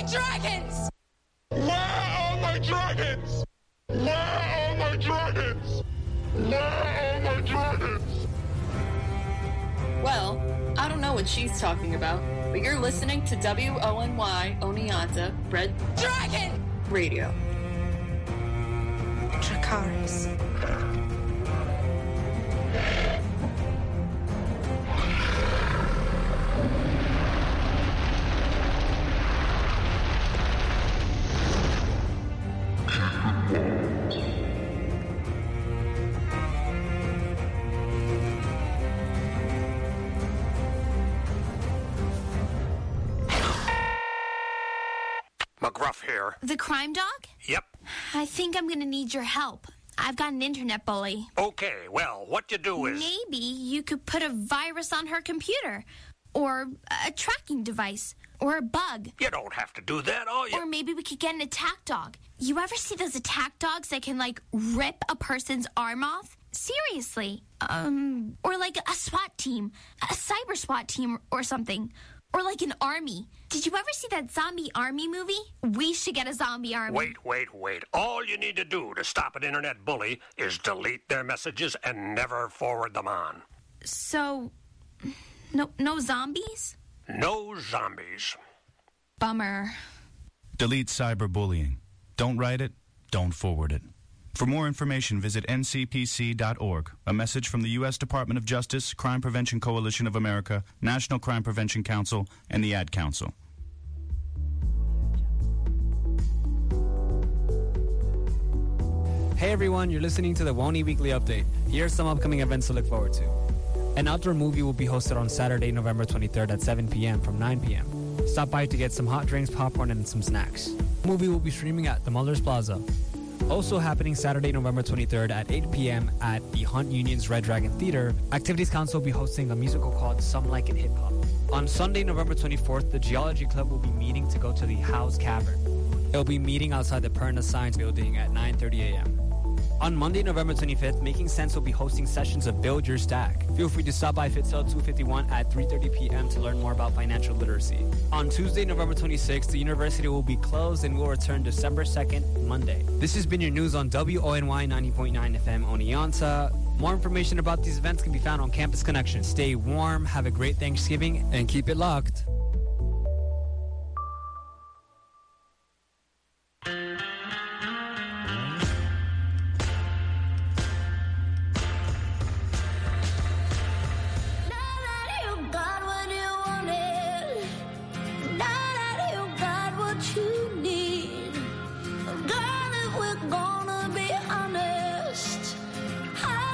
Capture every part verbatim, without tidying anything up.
my dragons? Where are my dragons? Where are my dragons? Where are my dragons? Well, I don't know what she's talking about, but you're listening to W O N Y Oneonta Red Dragon Radio. Dracarys. McGruff here. The crime dog? Yep. I think I'm gonna need your help. I've got an internet bully. Okay, well, what you do is... Maybe you could put a virus on her computer. Or a tracking device. Or a bug. You don't have to do that, all you... Or maybe we could get an attack dog. You ever see those attack dogs that can, like, rip a person's arm off? Seriously. Um, or like a SWAT team. A cyber SWAT team or something. Or like an army. Did you ever see that zombie army movie? We should get a zombie army. Wait, wait, wait. All you need to do to stop an internet bully is delete their messages and never forward them on. So, no, no zombies? No zombies. Bummer. Delete cyberbullying. Don't write it, don't forward it. For more information, visit N C P C dot org. A message from the U S Department of Justice, Crime Prevention Coalition of America, National Crime Prevention Council, and the Ad Council. Hey everyone, you're listening to the Woney Weekly Update. Here are some upcoming events to look forward to. An outdoor movie will be hosted on Saturday, November twenty-third at seven p.m. from nine p.m. Stop by to get some hot drinks, popcorn, and some snacks. The movie will be streaming at the Mullers Plaza. Also happening Saturday, November twenty-third at eight p.m. at the Hunt Union's Red Dragon Theater, Activities Council will be hosting a musical called Some Like It Hip Hop. On Sunday, November twenty-fourth, the Geology Club will be meeting to go to the House Cavern. They'll be meeting outside the Perna Science Building at nine thirty a.m. On Monday, November twenty-fifth, Making Sense will be hosting sessions of Build Your Stack. Feel free to stop by Fitzell two fifty-one at three thirty p.m. to learn more about financial literacy. On Tuesday, November twenty-sixth, the university will be closed and will return December second, Monday. This has been your news on W O N Y ninety point nine F M Oneonta. More information about these events can be found on Campus Connection. Stay warm, have a great Thanksgiving, and keep it locked.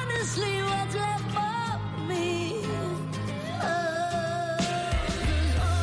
Oh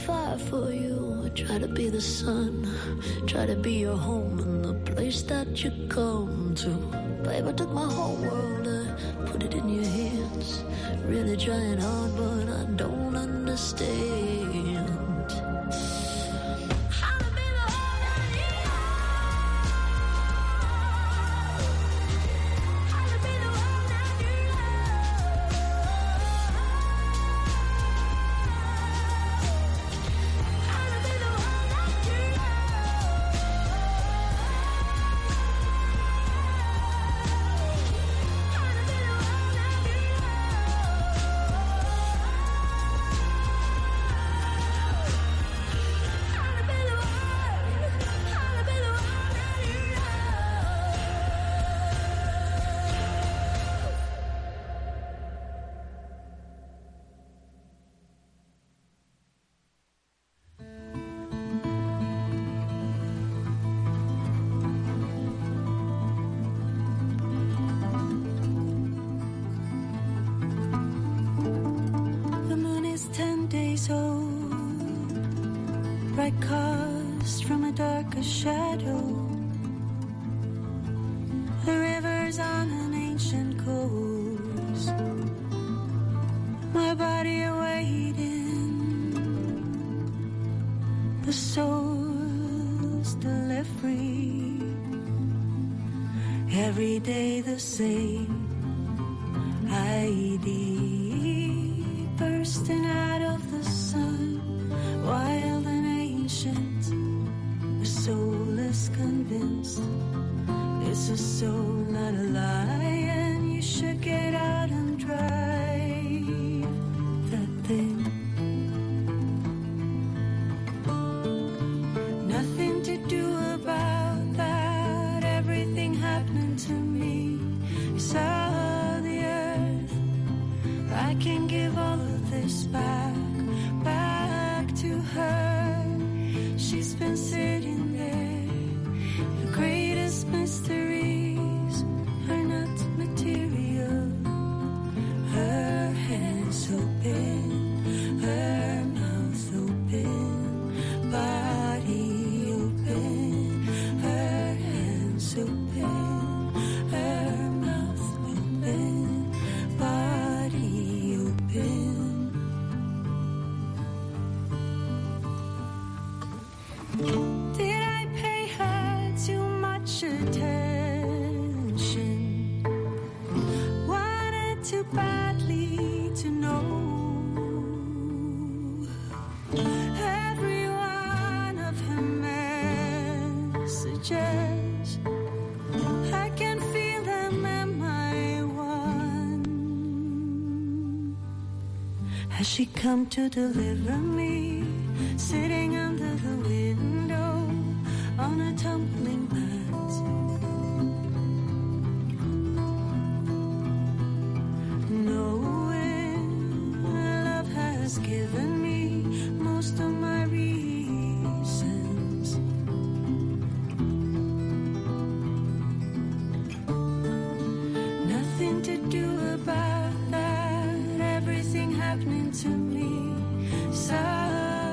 fire for you. I try to be the sun, try to be your home and the place that you come to. Babe, I took my whole world, I put it in your hands. Really trying hard, but I don't understand. Cast from a darker shadow, the river's on an ancient coast, my body awaiting, the soul's delivery, every day the same I D bursting out of the sun, wild and ancient, the soul is convinced it's a soul, not a lie, and you should get out and drive that thing. Nothing to do about that, everything happening to me. You saw the earth, I can give all of this back, back to her. She's been sitting there. The greatest mysteries are not material. Her hands open, her mouth open, body open, her hands open, her mouth open, body open. Did I pay her too much attention? Wanted too badly to know every one of her messages. I can feel them, am I one? Has she come to deliver me? Sitting under the window on a tumbling mat, knowing love has given me most of my reasons. Nothing to do about that, everything happening to me. So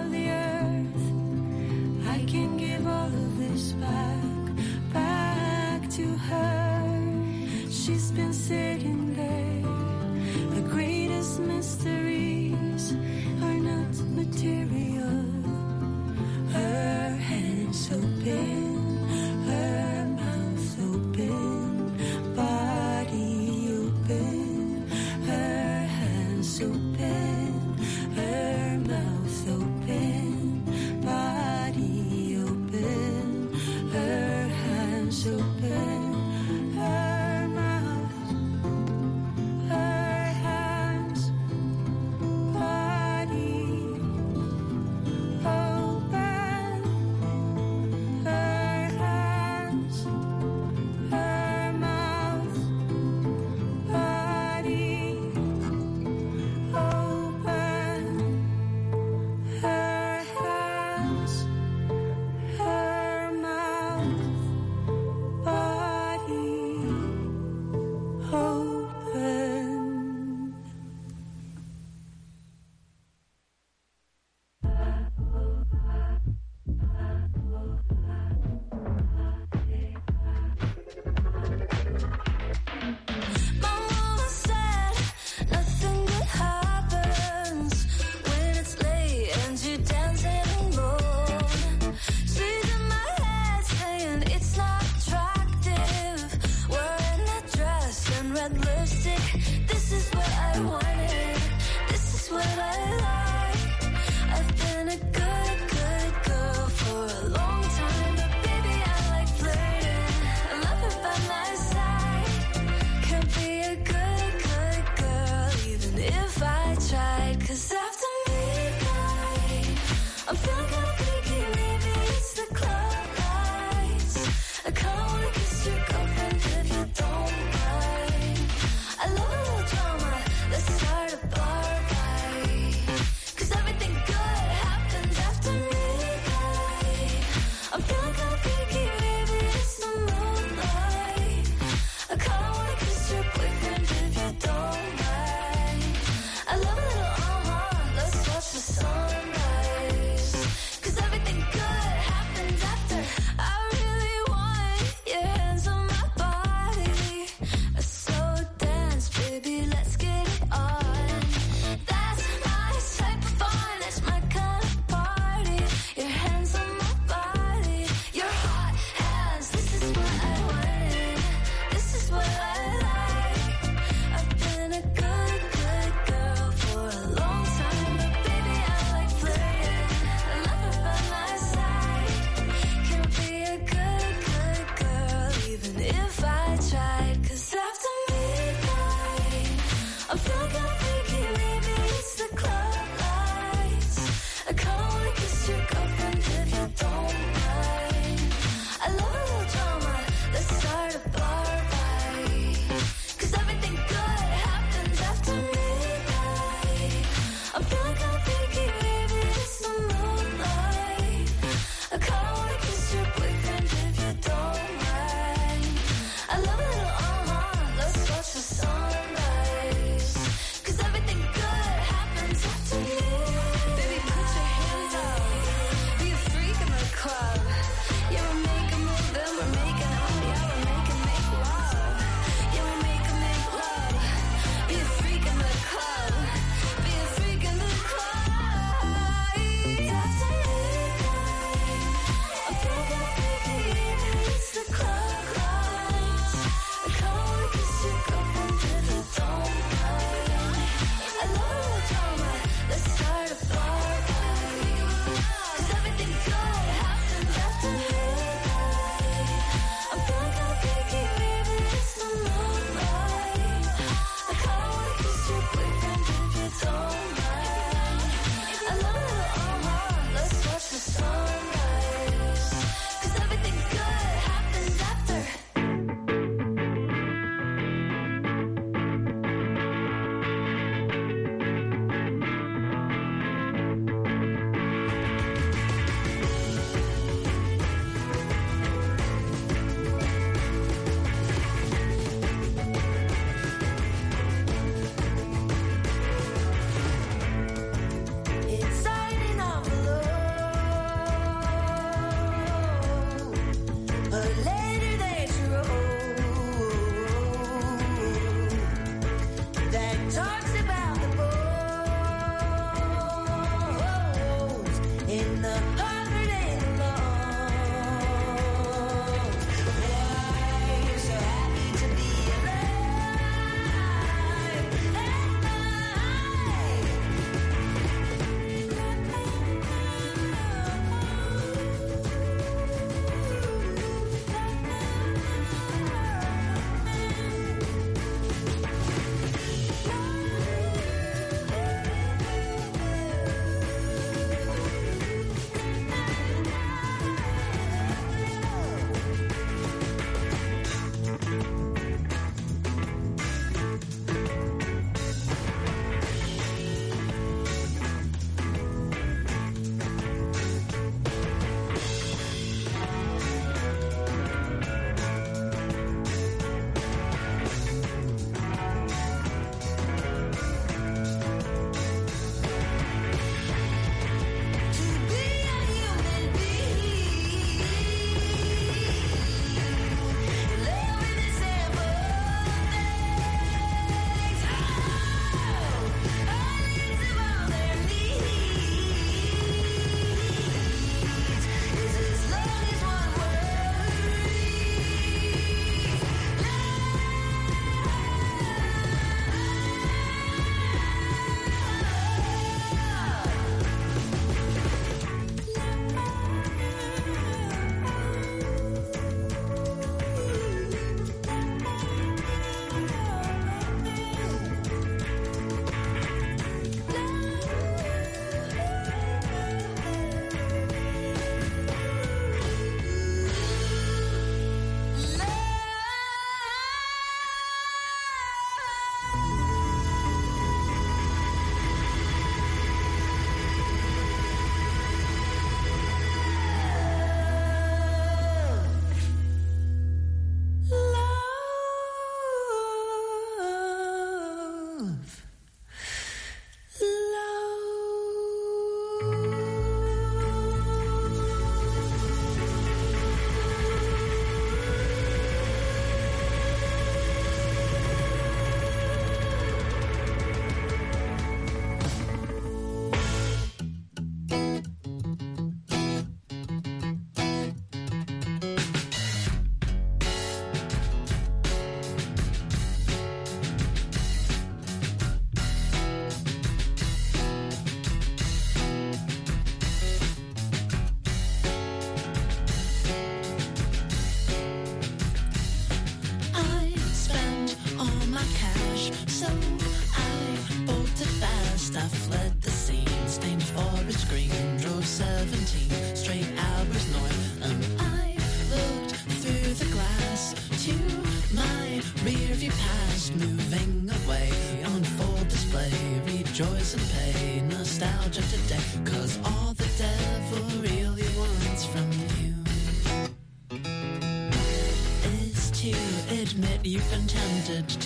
joys and pain, nostalgia today, 'cause all the devil really wants from you is to admit you've been tempted to.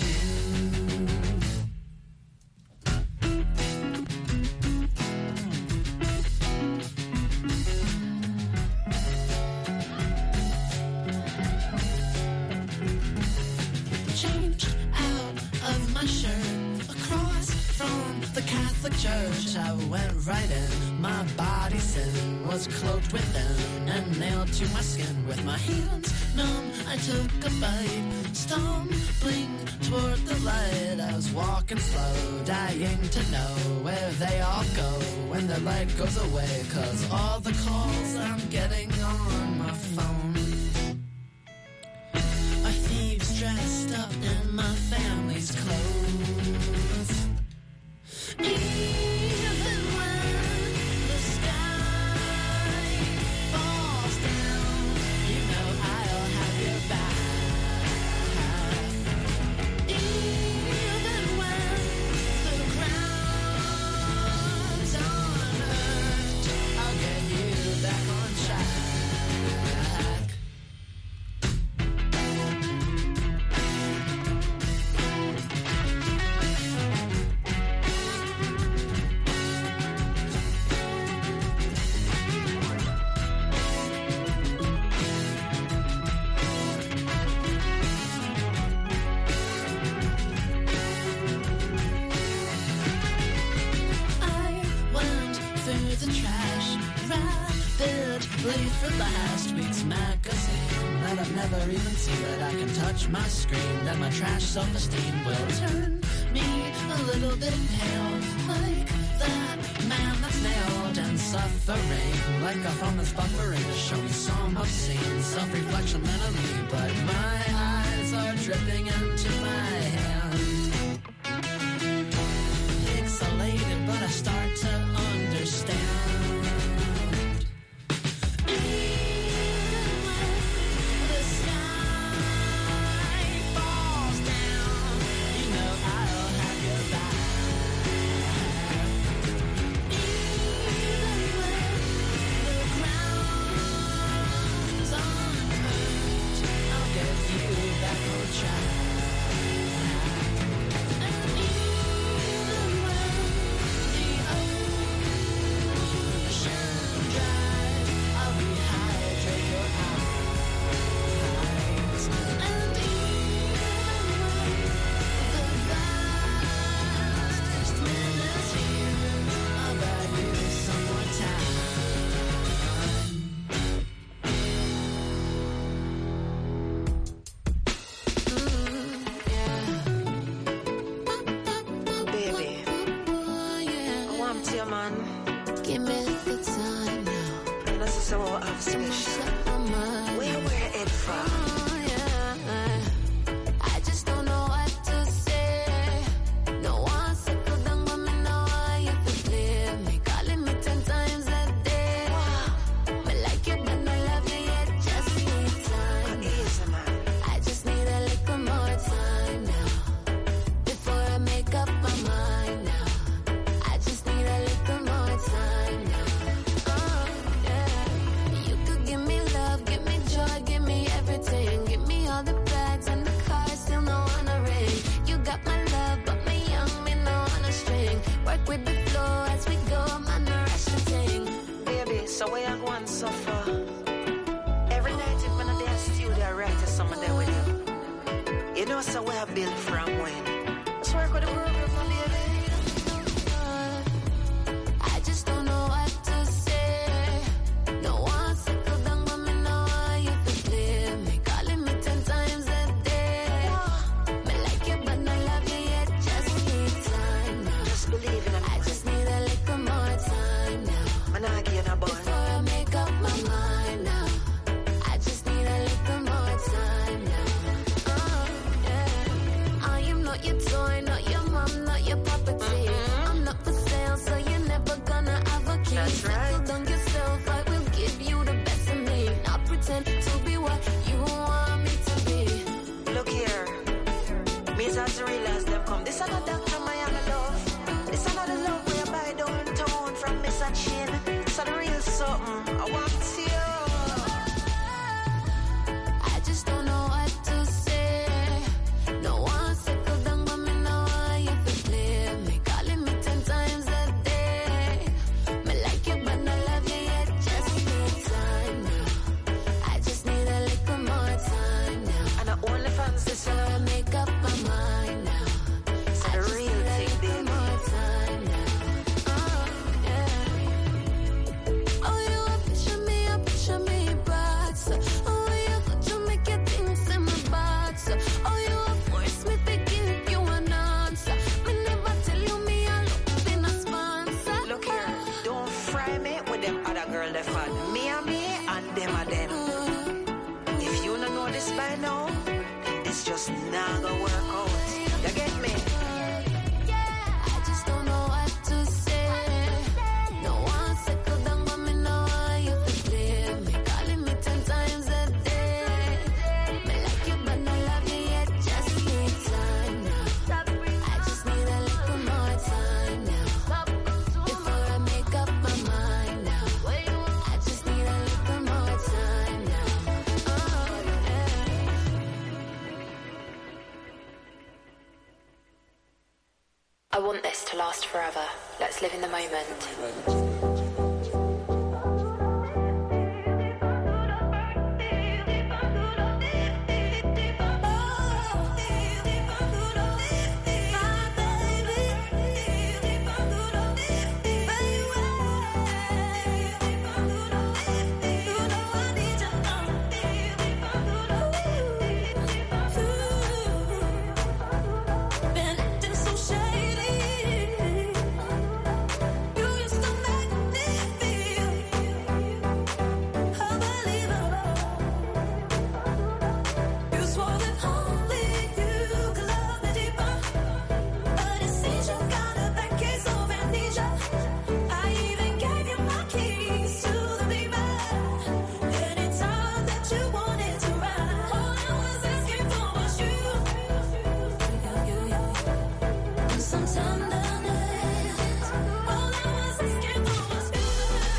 Church, I went right in. My body sin was cloaked within and nailed to my skin. With my hands numb, I took a bite, stumbling toward the light. I was walking slow, dying to know where they all go when the light goes away. 'Cause all the calls I'm getting on my phone are thieves dressed up in my family's clothes. Even when the sky falls down, you know I'll have your back. Even when the ground's unearthed, I'll get you back on track. From last week's magazine that I've never even seen, but I can touch my screen, that my trash self-esteem will turn me a little bit pale, like that man that's nailed and suffering, like a phone that's buffering to show me some obscene self-reflection mentally, but my eyes are dripping into my hand, pixelated, but I start to understand. Me and me and them a them. If you don't know this by now, this just not gonna work out. You get me? I just don't know what to say. No one settle down, but me know how you feel. Me calling me ten times a day. Me like you, but no love you yet. Just need time now. I just need a little more time now. Before I make up my mind now. I just need a little more time now. Oh, I want this to last forever. Let's live in the moment. been acting so shady. You used to make me feel unbelievable. You swore that only you could love me deeper, but it seems you got a bad case of amnesia. I even gave you my keys to the beamer. Anytime that you wanted to ride, all I was asking for was you. Some tenderness. All I was asking for was you.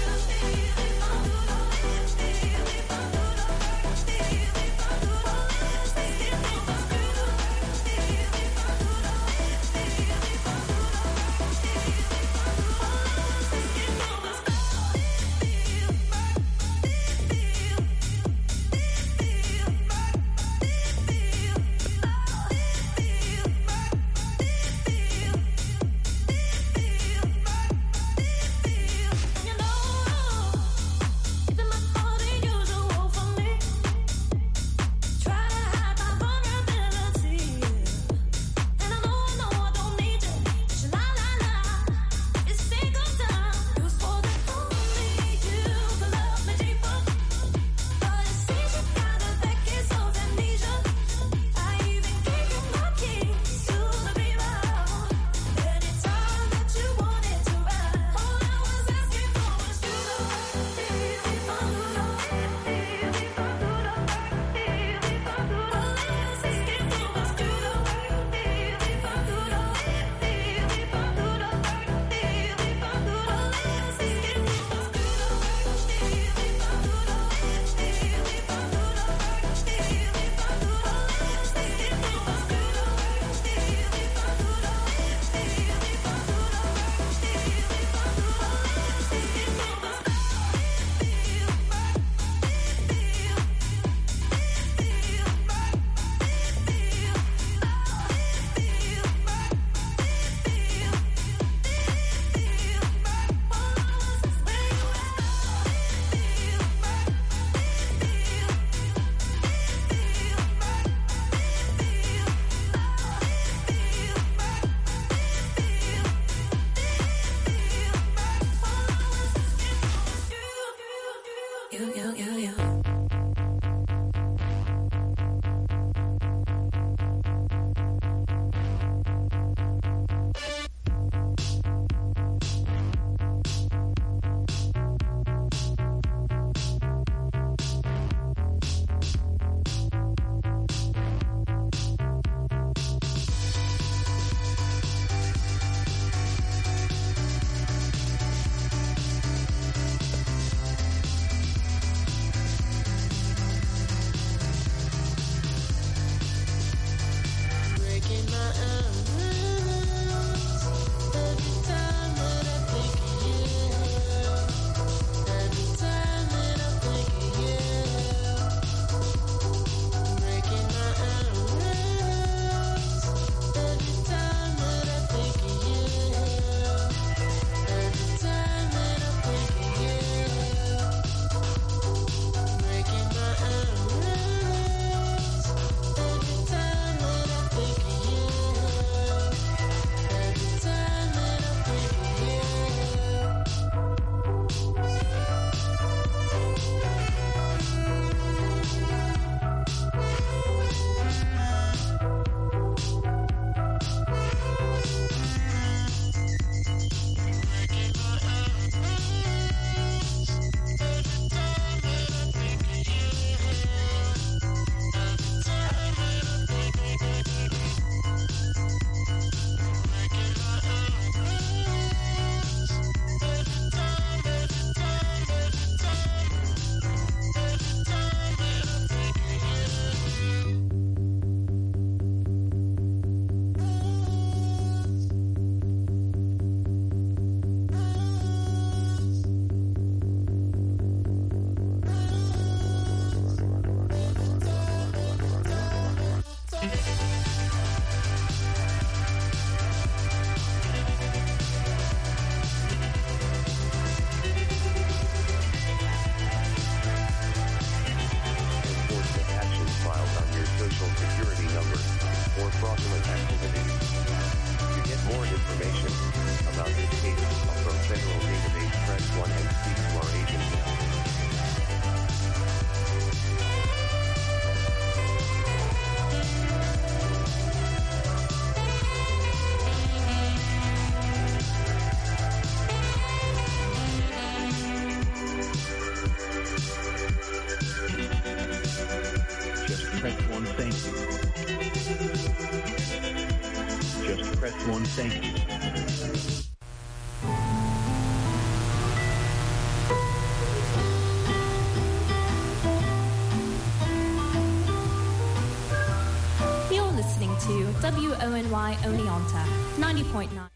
You know, keeping my heart unusual for me. Try to hide my vulnerability, and I know, I know I don't need you. La la la, it's single time. You swore that only you could love me deeper, but it seems you got a bad case of amnesia. I even gave you my keys to the beamer. Anytime that you wanted to ride, all I was asking for was you. You, you, you, you. fraudulent activities. To get more information about this case from Federal Database, press one and speak to our agent now. Press one, thank you. Just press one, thank you. You're listening to W O N Y Oneonta, ninety point nine.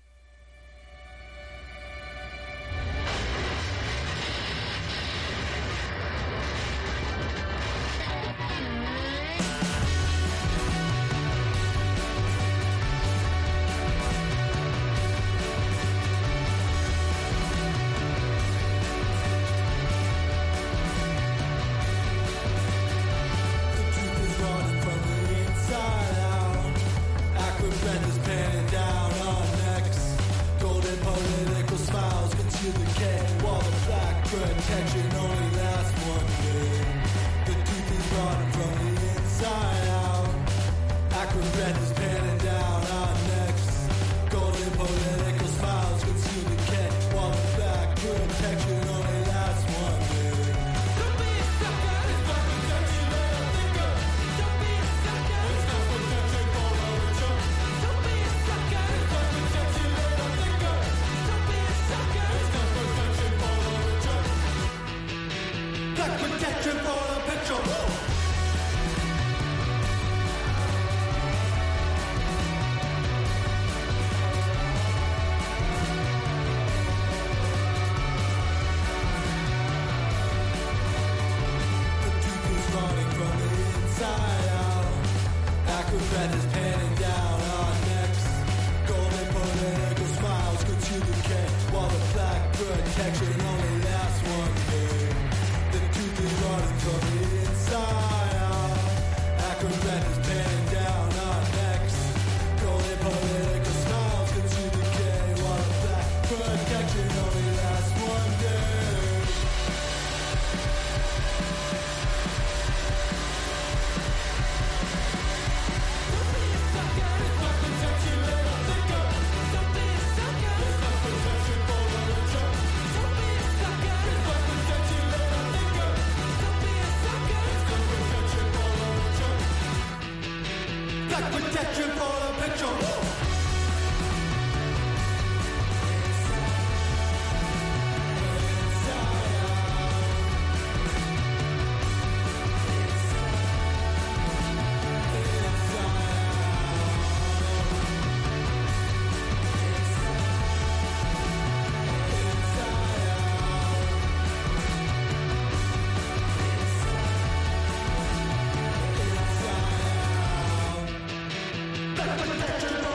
Protection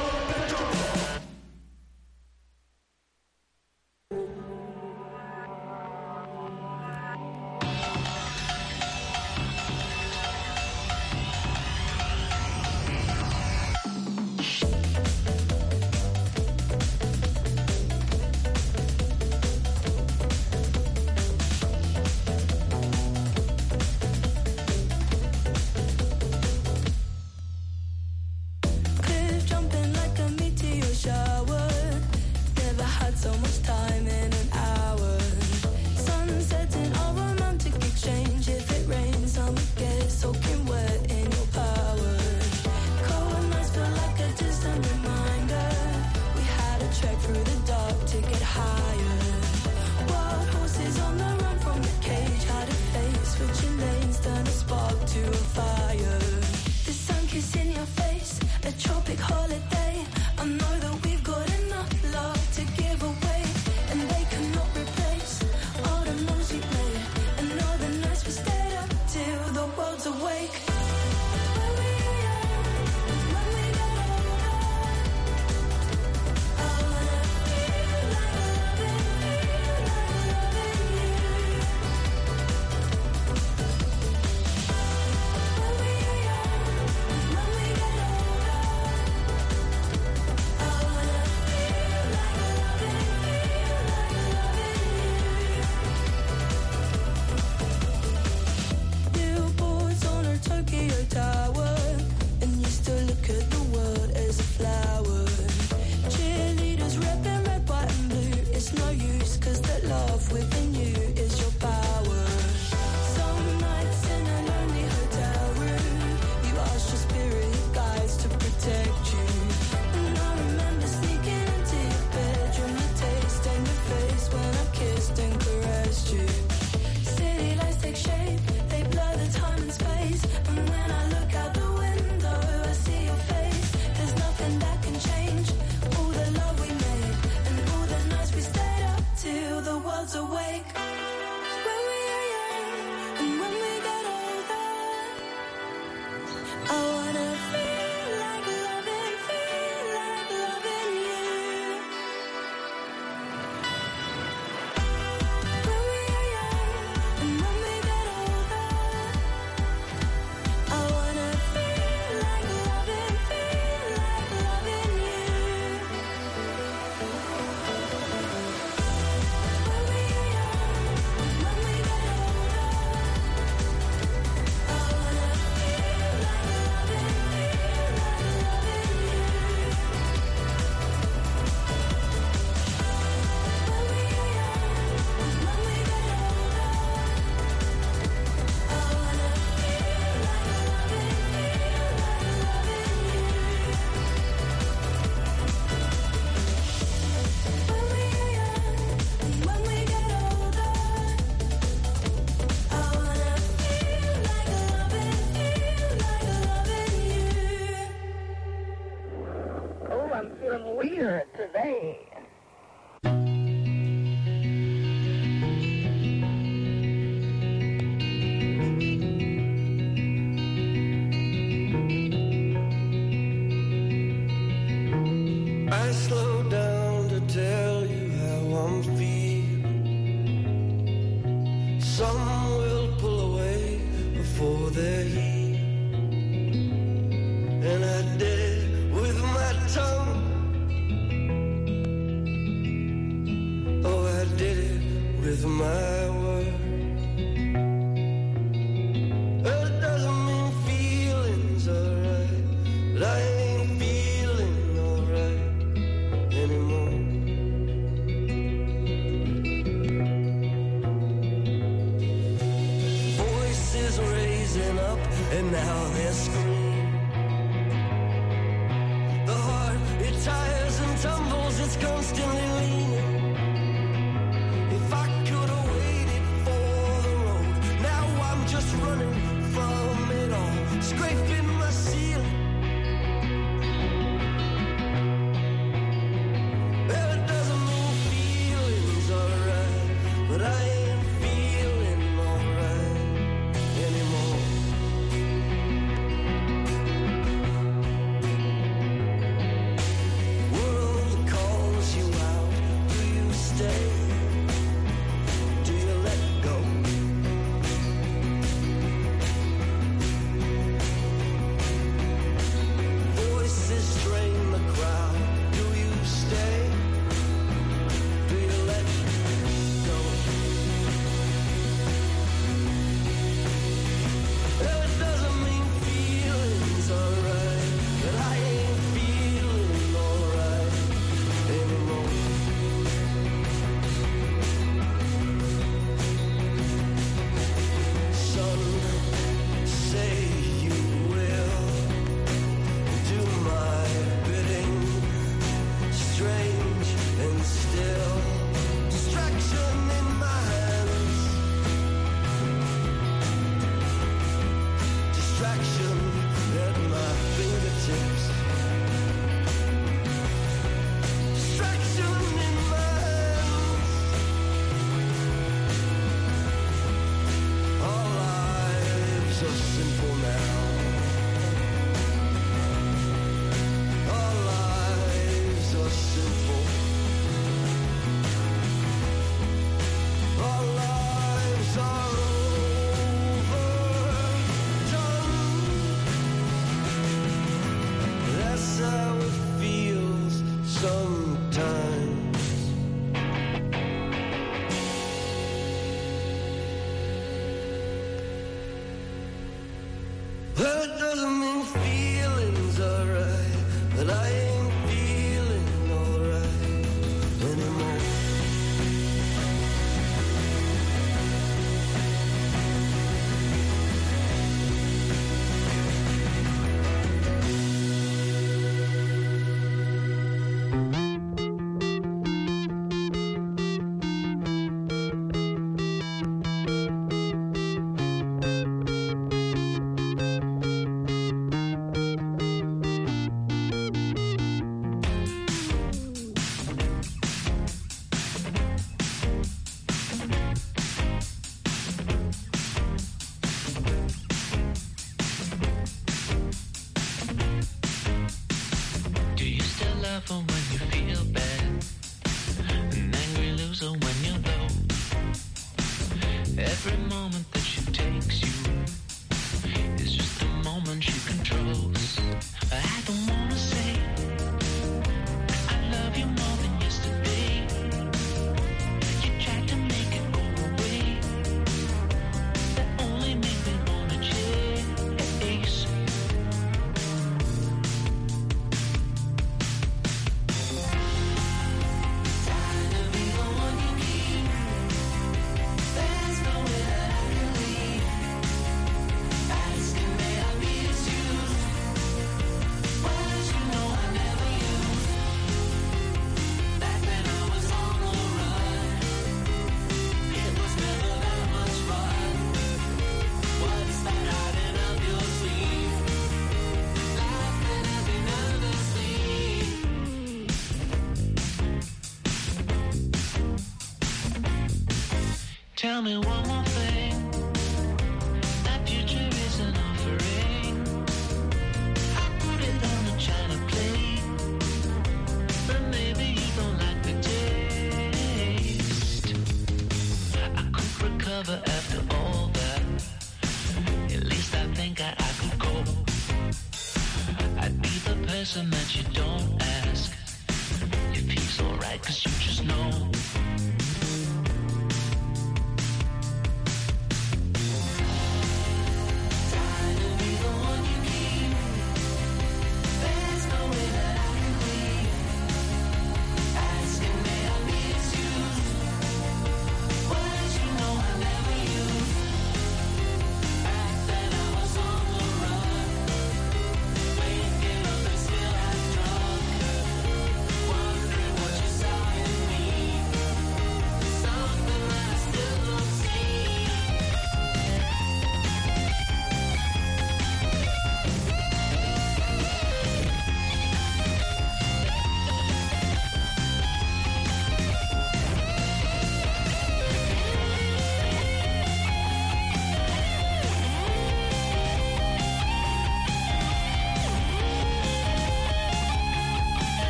here today. I slow down to tell you how I'm feeling. Some will pull away before they're here, and I did it with my tongue. Oh, I did it with my word. It doesn't mean feelings are right, but I ain't feeling alright anymore. Voices raising up and now they're screaming. The heart, it tires and tumbles, it's constantly leaning. If I could have waited for the road, now I'm just running from it all, scraping my ceiling. Well, it doesn't mean feelings are right, but I ain't feeling alright anymore. World calls you out, do you stay? Do you let go?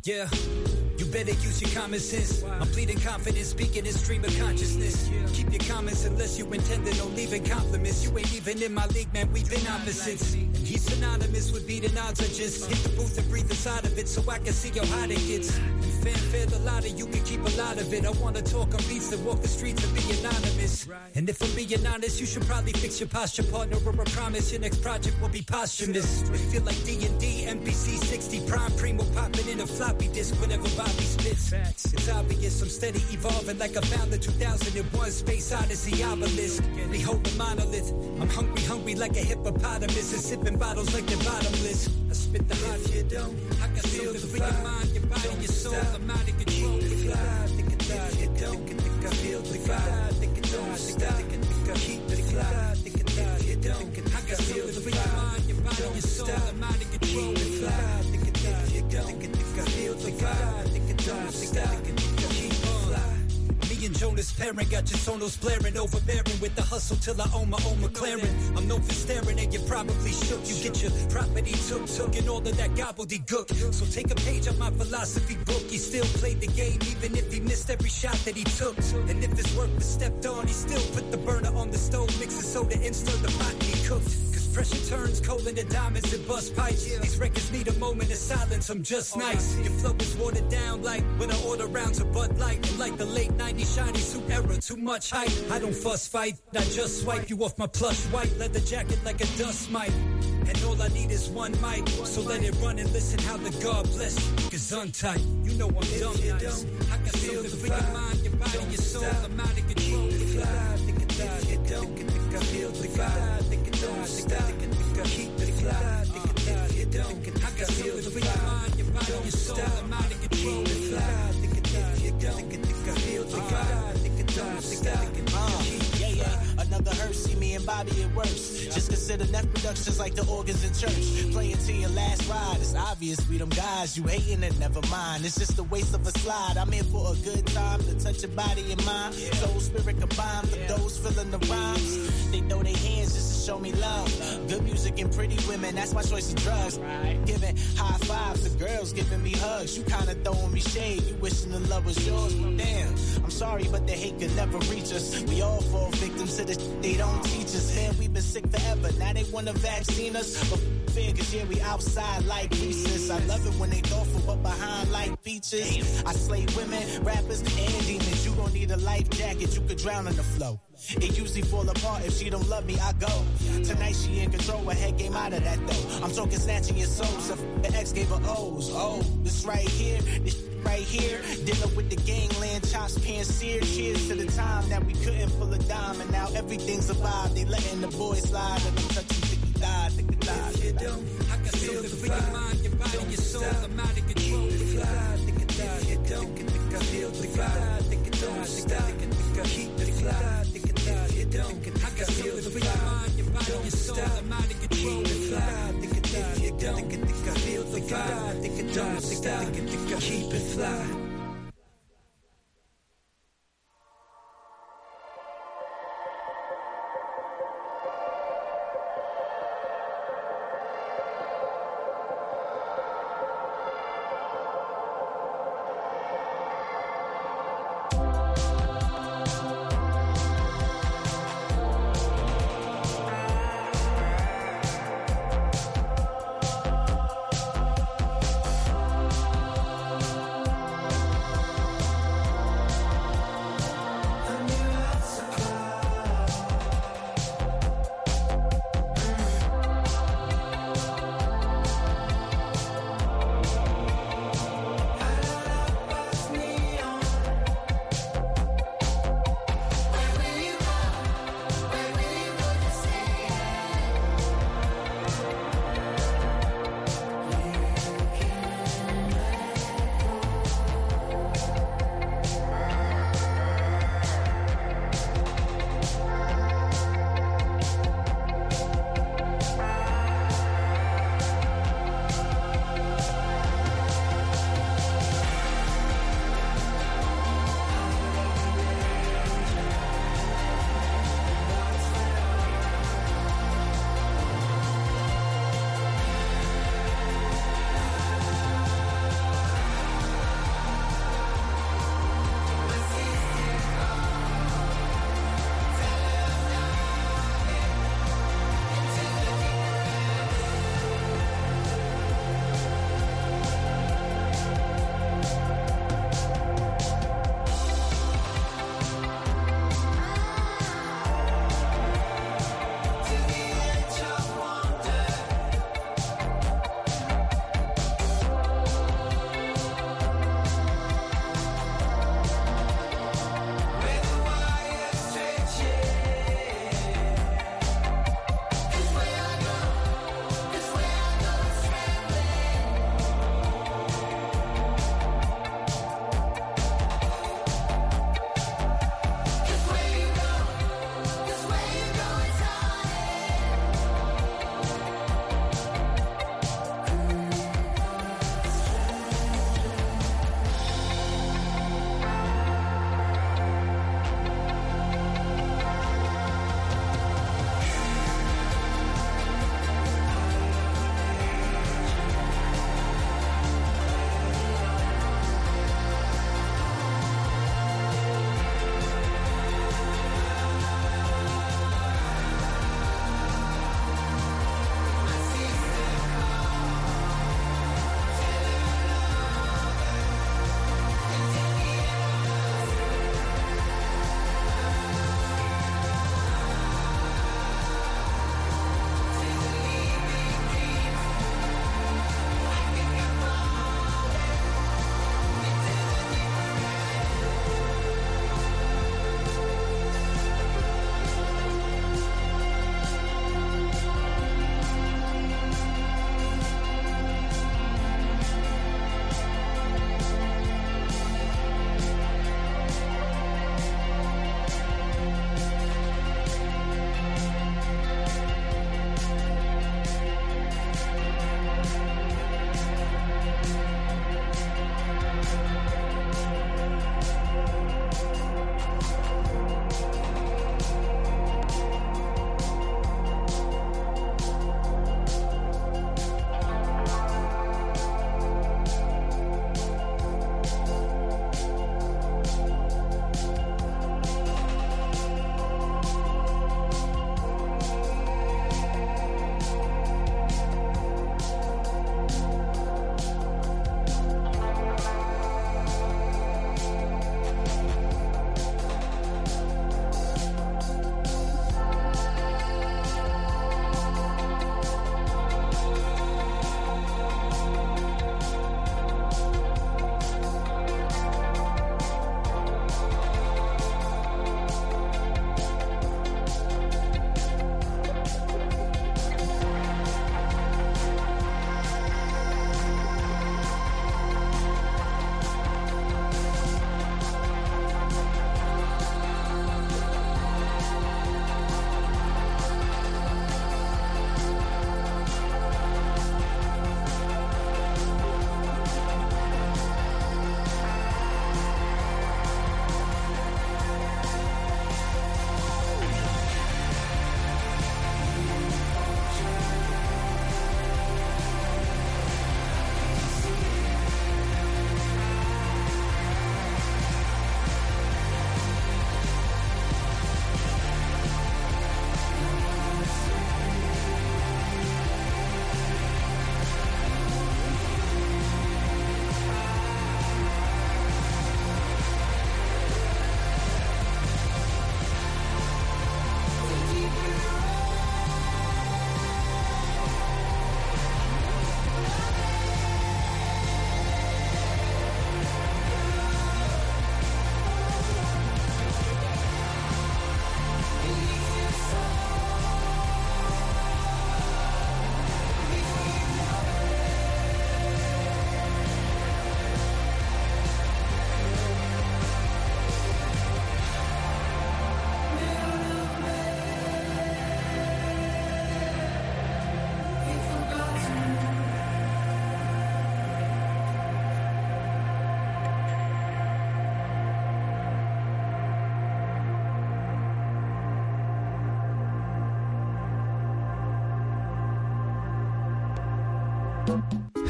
Yeah. You better use your common sense. I'm bleeding confidence, speaking in stream of consciousness. Keep your comments unless you intended on leaving compliments. You ain't even in my league, man, we've been opposites. And he's synonymous with beating odds. I just hit the booth and breathe inside of it so I can see how hot it gets. And fanfare the lot of you can keep a lot of it. I wanna talk on beats that walk the streets and be anonymous. And if I'm being honest, you should probably fix your posture, partner, or I promise your next project will be posthumous. It feel like D and D, N P C sixty, Prime Primo popping in a floppy disk whenever Bobby spits. It's obvious I'm steady evolving like I found the two thousand one Space Odyssey obelisk. Behold the monolith. I'm hungry, hungry like a hippopotamus and sipping bottles like they're bottomless. I spit the hot you don't. I can feel the free your mind, your body, your soul. I'm out of control. If you don't, think I feel the vibe. Think it don't stop. Keep it fly. Think it you don't. I can feel the free your mind, your body, your soul. I'm out of control. If you don't, think I feel the vibe. Think it don't stop. Keep it fly. Me and Jonas Parent got your sonos blaring, overbearing with the hustle till I own my own McLaren. I'm known for staring and you're probably shook. You get your property took, took and all of that gobbledygook. So take a page out my philosophy book. He still played the game even if he missed every shot that he took. And if his work was stepped on, he still put the burner on the stove, mix the soda and stir the pot and he cooked. Pressure turns cold into diamonds and bust pipes. These records need a moment of silence, I'm just nice. Your flow is watered down like when I order rounds of Bud Light. And like the late nineties shiny suit era, too much hype. I don't fuss fight, I just swipe you off my plush white leather jacket like a dust mite. And all I need is one mic, so let it run and listen how the God bless you. Cause untight, you know I'm dumb nice. I can feel the freaking mind, your body, your soul. I'm out of control. If you don't, think I feel the vibe. Think it don't stop. Keep it fly. If you don't, I can feel the freaking mind, your body, your soul. I'm out of control. If you don't, think I feel the vibe. Think it don't stop. Yeah, yeah. Another hearse, see me and Bobby at worst. Just consider Neff Productions like the organs in church. Play it till your last ride. It's obvious we them guys. You hating it, never mind. It's just a waste of a slide. I'm here for a good time to touch your body and mind. Soul, spirit combined for those feeling the rhymes. They throw their hands just to show me love. Good music and pretty women, that's my choice of drugs. Giving high fives to girls, giving me hugs. You kinda throwing me shade. You wishing the love was yours. Damn, I'm sorry, but the hate could never reach us. We all fall victim to the shit they don't teach us. Man, we've been sick forever. Now they wanna vaccine us. But fear, cause yeah, we outside like recess. I love it when they thoughtful but behind like peaches. I slay women, rappers, and demons. You gon' need a life jacket, you could drown in the flow. It usually fall apart if she don't love me, I go. Tonight she in control, her head game out of that though. I'm talking snatching your soul, so the ex gave her O's. Oh, this right here, this right here. Dealing with the gangland, chops, pants seared. Cheers to the time that we couldn't pull a dime, and now everything's a vibe. They letting the boys slide, and I'm touching ticky die, ticky die. If you don't, I can feel the freaking mind, your body, your soul. I'm out of control. If you don't, think I feel the vibe. Think it don't stop. Keep it fly. If you don't, I can feel the freaking mind, your body, your soul. I'm out of control. If you don't, think I feel the vibe. Think it don't stop. Keep it fly.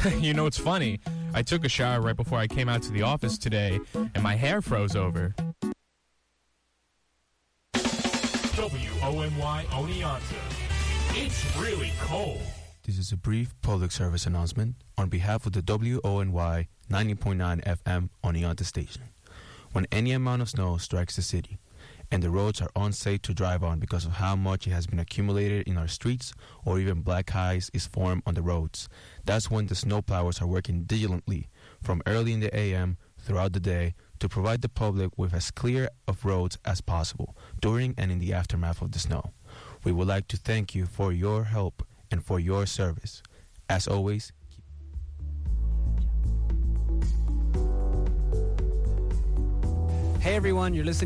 You know, it's funny. I took a shower right before I came out to the office today, and my hair froze over. W O N Y Oneonta. It's really cold. This is a brief public service announcement on behalf of the W O N Y ninety point nine F M Oneonta station. When any amount of snow strikes the city, and the roads are unsafe to drive on because of how much it has been accumulated in our streets, or even black ice is formed on the roads, that's when the snowplowers are working diligently from early in the A M throughout the day to provide the public with as clear of roads as possible during and in the aftermath of the snow. We would like to thank you for your help and for your service. As always, Hey everyone, you're listening